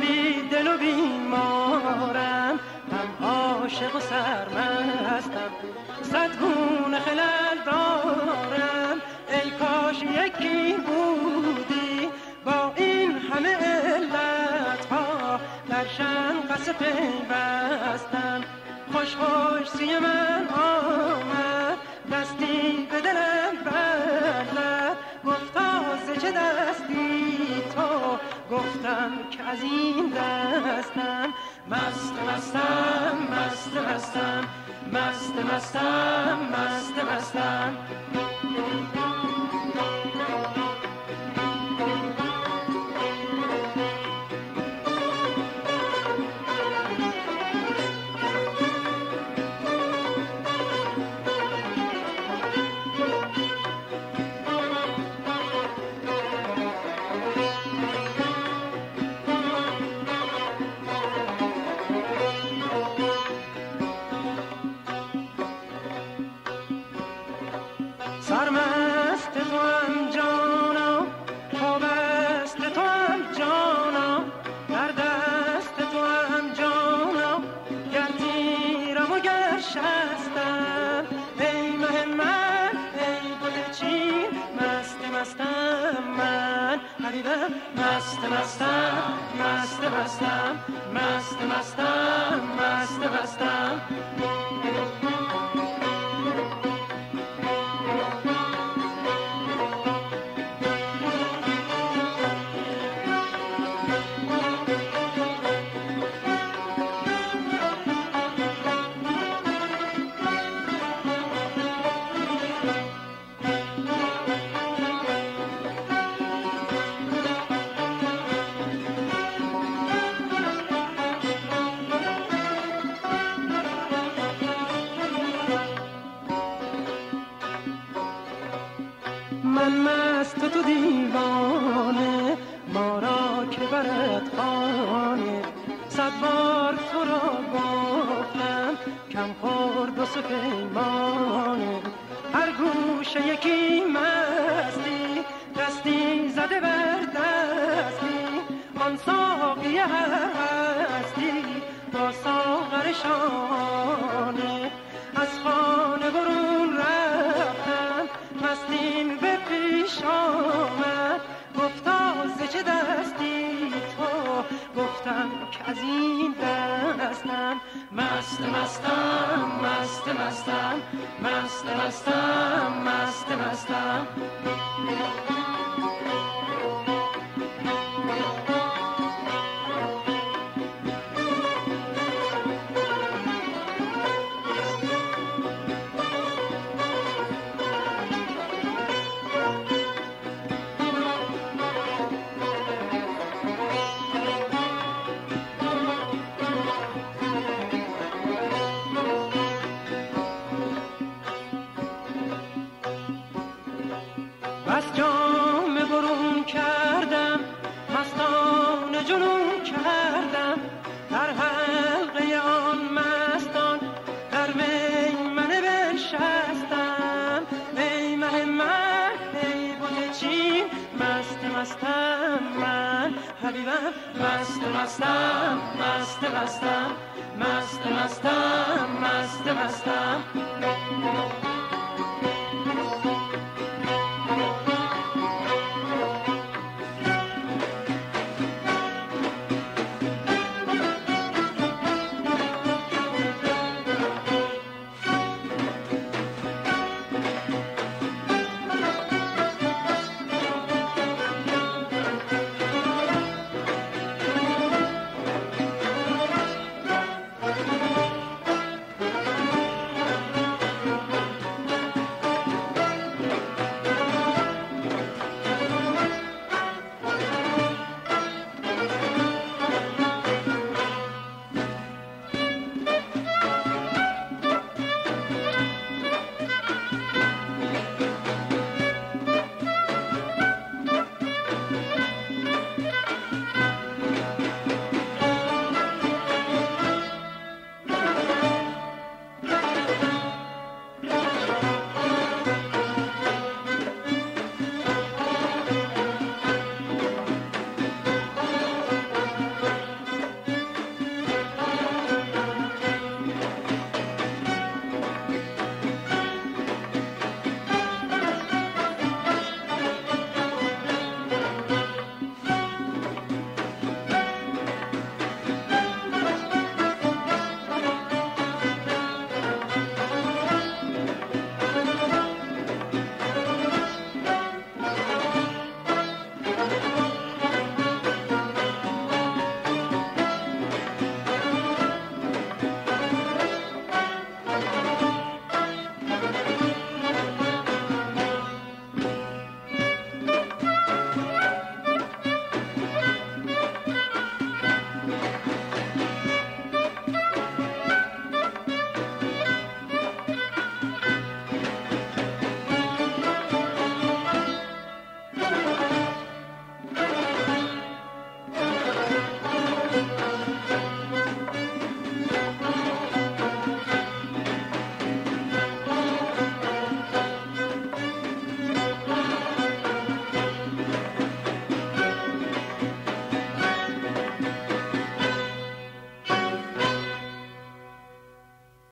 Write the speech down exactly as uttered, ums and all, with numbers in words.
بی دل و بیمارم، هم عاشق و سرمستم، صد گونه خلل دارم. ای کاش یکی بودی با این همه علت ها، در شنقص پیوستم. خوش خوش سوی من آمد، دستی به دلم بردد، گفتا ز چه دستی تو؟ گفتم که از این دستم. مست مستم مست مستم مست مستم مست مستم. سرمست تو هم جانا، پابست تو هم جانا، در دست تو هم جانا، گر تیرم و گر شستم. ای مه من ای گل چین، مست مستم من حبیبم. مست مستم مست مستم مست مستم مست مستم. من مست تو دیوانه، ما را که برد خانه. صد بار تو را گفتم کم خورد و سپیمانه. هر گوشه یکی مستی، دستی زده بر دستی. آن ساقی هر هستی با ساغر شانه. از خانه برون رفتم، مستیم به پیش آمد. گفتا ز چه دستی تو؟ گفتم که از این دستم. مست مستم مست مستم مست مستم مست مستم. بس جام برون کردم، مستان جنون کردم. در حلقه آن مستان در میمنه بنشستم. ای مه من ای بت چین، مست مستم من حبیبم. مست مستم مست مستم مست مستم مست مستم.